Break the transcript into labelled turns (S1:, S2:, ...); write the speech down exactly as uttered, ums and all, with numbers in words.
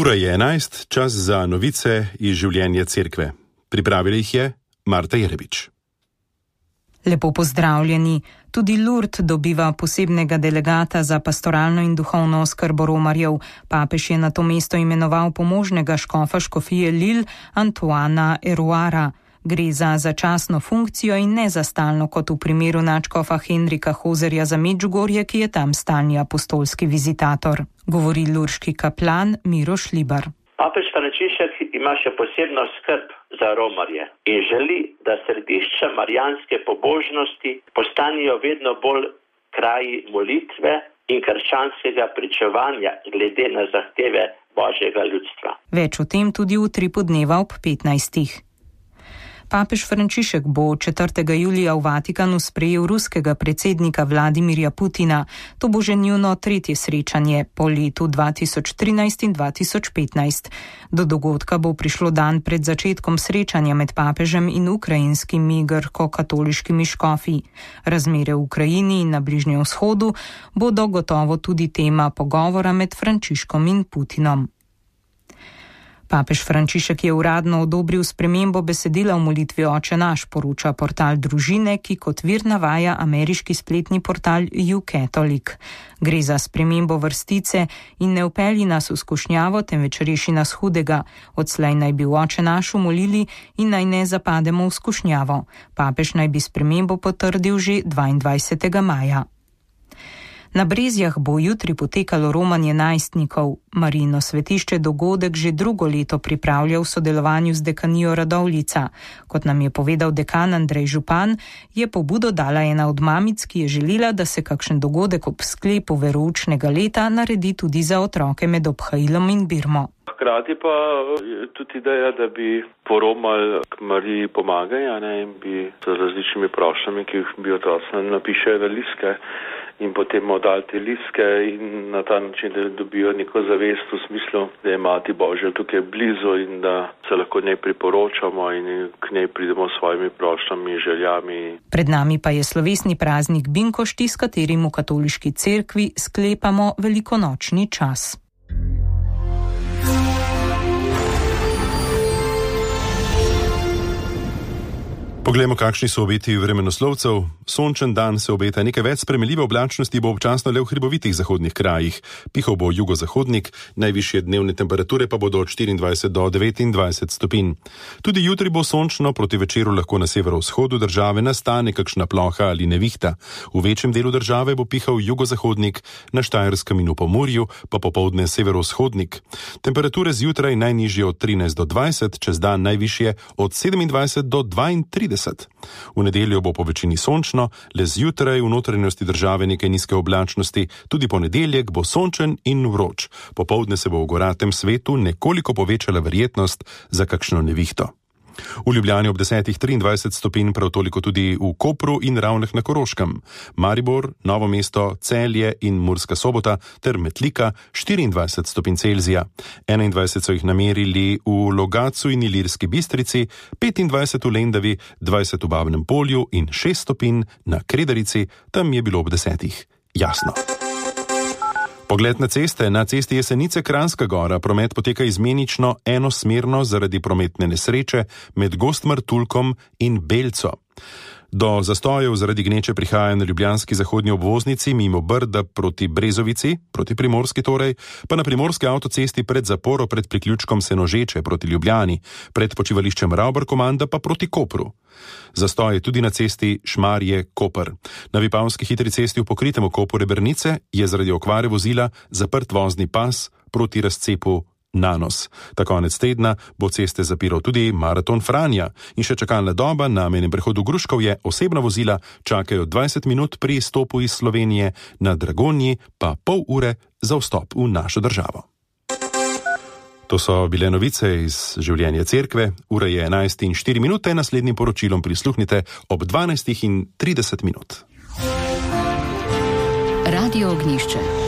S1: Ura je enajst, čas za novice iz življenja cerkve. Pripravila jih je Marta Jerebič.
S2: Lepo pozdravljeni. Tudi Lourdes dobiva posebnega delegata za pastoralno in duhovno oskrbo romarjev. Papež je na to mesto imenoval pomožnega škofa škofije Lille Antoana Eruara. Gre za začasno funkcijo in ne za stalno, kot v primeru nadškofa Henrika Hozerja za Medžugorje, ki je tam stalni apostolski vizitator. Govori lurški kaplan Miro Šlibar.
S3: Papež Frančišek ima še posebno skrb za romarje in želi, da središča marijanske pobožnosti postanejo vedno bolj kraji molitve in krščanskega pričevanja glede na zahteve Božjega ljudstva.
S2: Več o tem tudi v Tripu dneva ob petnajstih. Papež Frančišek bo četrtega julija v Vatikanu sprejel ruskega predsednika Vladimirja Putina. To bo že njuno tretje srečanje po letu dva tisoč trinajst in dva tisoč petnajst. Do dogodka bo prišlo dan pred začetkom srečanja med papežem in ukrajinskimi grko-katoliškimi škofi. Razmere v Ukrajini in na Bližnjem vzhodu bodo gotovo tudi tema pogovora med Frančiškom in Putinom. Papež Frančišek je uradno odobril spremembo besedila v molitvi Oče naš, poroča portal Družine, ki kot vir navaja ameriški spletni portal YouCatholic. Gre za spremembo vrstice in ne vpelji nas v skušnjavo, temveč reši nas hudega. Odslej naj bi v Oče našu molili in naj ne zapademo v skušnjavo. Papež naj bi spremembo potrdil že dvaindvajsetega maja. Na Brezjah bo jutri potekalo romanje najstnikov. Marijino svetišče dogodek že drugo leto pripravlja v sodelovanju z dekanijo Radovljica. Kot nam je povedal dekan Andrej Župan, je pobudo dala ena od mamic, ki je želela, da se kakšen dogodek ob sklepu veroučnega leta naredi tudi za otroke med obhajilom in birmo.
S4: Hkrati pa je tudi ideja, da bi poromali k Mariji pomagaj, a ne, in bi z različnimi prošnjami, ki jih bi otroci napišejo na listke, in potem oddali te listke in na ta način, da dobijo neko zavest v smislu, da je Mati Božja tukaj blizu in da se lahko njej priporočamo in k njej pridemo s svojimi prošnjami, željami.
S2: Pred nami pa je slovesni praznik Binkošti, s katerim v katoliški cerkvi sklepamo velikonočni čas.
S1: Poglejmo, kakšni so obeti vremenoslovcev. Sončen dan se obeta, nekaj več spremenljive oblačnosti bo občasno le v hribovitih zahodnih krajih. Pihal bo jugozahodnik, najvišje dnevne temperature pa bodo od štiriindvajset do devetindvajset stopinj. Tudi jutri bo sončno, proti večeru lahko na severovzhodu države nastane kakšna ploha ali nevihta. V večjem delu države bo pihal jugozahodnik, na Štajerskem in v Pomurju pa popoldne severovzhodnik. Temperature zjutraj najnižje od trinajst do dvajset, čez dan najvišje od sedemindvajset do dvaintrideset. V nedeljo bo po večini sončno, le zjutraj v notranjosti države nekaj nizke oblačnosti, tudi ponedeljek bo sončen in vroč. Popoldne se bo v goratem svetu nekoliko povečala verjetnost za kakšno nevihto. V Ljubljani ob desetih triindvajset stopinj, prav toliko tudi v Kopru in Ravnah na Koroškem. Maribor, Novo mesto, Celje in Murska Sobota ter Metlika štiriindvajset stopinj Celzija. enaindvajset so jih namerili v Logatcu in Ilirski Bistrici, petindvajset v Lendavi, dvajset v Babnem Polju in šest stopinj na Kredarici, tam je bilo ob desetih jasno. Pogled na ceste. Na cesti Jesenice Kranjska Gora promet poteka izmenično enosmerno zaradi prometne nesreče med Gostmartulkom in Belco. Do zastojev zaradi gneče prihaja na ljubljanski zahodni obvoznici mimo Brda proti Brezovici, proti Primorski torej, pa na primorski avtocesti pred zaporo pred priključkom Senožeče proti Ljubljani, pred počivališčem Ravbar-Komanda pa proti Kopru. Zastoj je tudi na cesti Šmarje-Koper. Na Vipavski hitri cesti v pokritem okopu Rebernice je zaradi okvare vozila zaprt vozni pas proti razcepu Nanos. Ta konec tedna bo ceste zapiral tudi Maraton Franja in še čakalna doba na mejnem prehodu Gruškovje. Osebna vozila čakajo dvajset minut pri izstopu iz Slovenije, na Dragonji pa pol ure za vstop v našo državo. To so bile novice iz življenja cerkve. Ura je enajst in štiri minute, naslednjim poročilom prisluhnite ob dvanajstih in trideset minut.
S5: Radio Ognjišče.